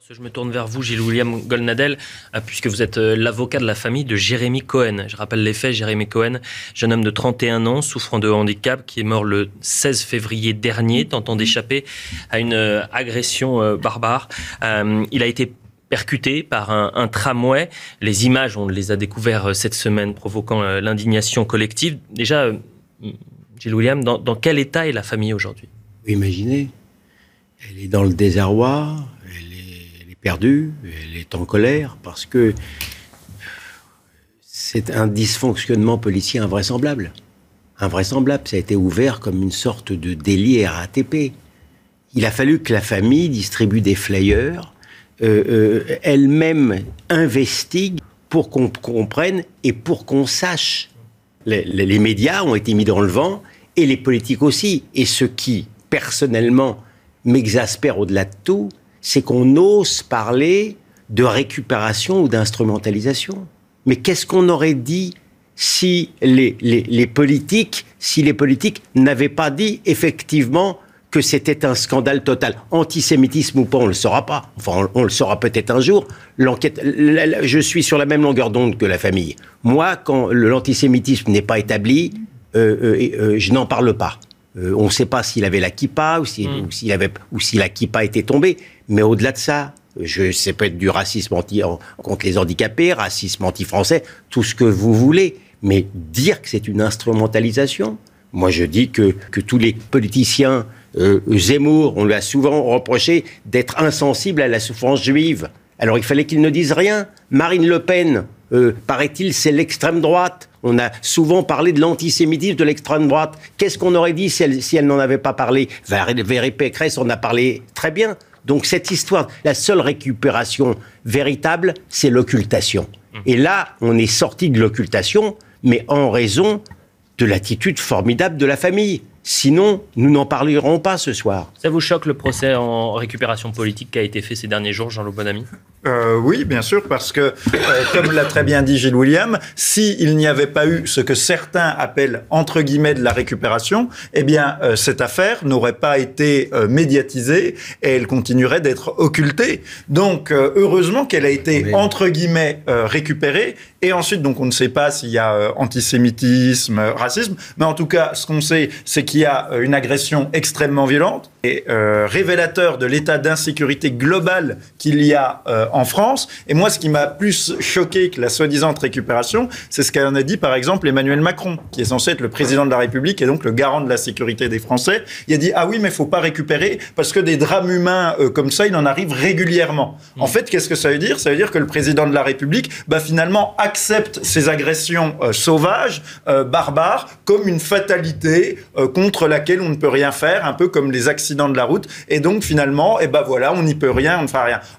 Je me tourne vers vous, Gilles-William Goldnadel, puisque vous êtes l'avocat de la famille de Jérémy Cohen. Je rappelle les faits, Jérémy Cohen, jeune homme de 31 ans, souffrant de handicap, qui est mort le 16 février dernier, tentant d'échapper à une agression barbare. Il a été percuté par un tramway. Les images, on les a découvertes cette semaine, provoquant l'indignation collective. Déjà, Gilles-William, dans quel état est la famille aujourd'hui ? Vous imaginez, elle est dans le désarroi, elle est perdue, elle est en colère, parce que c'est un dysfonctionnement policier invraisemblable. Invraisemblable, ça a été ouvert comme une sorte de délit RATP. Il a fallu que la famille distribue des flyers, elle-même investigue pour qu'on comprenne et pour qu'on sache. Les médias ont été mis dans le vent, et les politiques aussi. Et ce qui, personnellement, m'exaspère au-delà de tout, c'est qu'on ose parler de récupération ou d'instrumentalisation. Mais qu'est-ce qu'on aurait dit si les politiques n'avaient pas dit effectivement que c'était un scandale total. Antisémitisme ou pas, on ne le saura pas. Enfin, on le saura peut-être un jour. L'enquête, je suis sur la même longueur d'onde que la famille. Moi, quand l'antisémitisme n'est pas établi, je n'en parle pas. On ne sait pas s'il avait la kippa ou si la kippa était tombée. Mais au-delà de ça, ça peut être du racisme contre les handicapés, racisme anti-français, tout ce que vous voulez. Mais dire que c'est une instrumentalisation, moi je dis que tous les politiciens, Zemmour, on lui a souvent reproché d'être insensible à la souffrance juive. Alors il fallait qu'il ne dise rien. Marine Le Pen, paraît-il, c'est l'extrême droite. On a souvent parlé de l'antisémitisme de l'extrême droite. Qu'est-ce qu'on aurait dit si elle n'en avait pas parlé ? Valérie Pécresse en a parlé très bien. Donc cette histoire, la seule récupération véritable, c'est l'occultation. Et là, on est sorti de l'occultation, mais en raison de l'attitude formidable de la famille. Sinon, nous n'en parlerons pas ce soir. Ça vous choque le procès en récupération politique qui a été fait ces derniers jours, Jean-Loup Bonamy ? Oui, bien sûr, parce que, comme l'a très bien dit Gilles William, s'il n'y avait pas eu ce que certains appellent, entre guillemets, de la récupération, eh bien, cette affaire n'aurait pas été médiatisée et elle continuerait d'être occultée. Donc, heureusement qu'elle a été, entre guillemets, récupérée. Et ensuite, donc, on ne sait pas s'il y a antisémitisme, racisme, mais en tout cas, ce qu'on sait, c'est qu'il y a une agression extrêmement violente et révélateur de l'état d'insécurité global qu'il y a en France. Et moi, ce qui m'a plus choqué que la soi-disant récupération, c'est ce qu'en a dit, par exemple, Emmanuel Macron, qui est censé être le président de la République et donc le garant de la sécurité des Français. Il a dit « Ah oui, mais il ne faut pas récupérer parce que des drames humains comme ça, il en arrive régulièrement. » En fait, qu'est-ce que ça veut dire ? Ça veut dire que le président de la République, finalement, accepte ces agressions sauvages, barbares, comme une fatalité contre laquelle on ne peut rien faire, un peu comme les accidents de la route. Et donc, finalement, voilà, on n'y peut rien, on ne fait rien.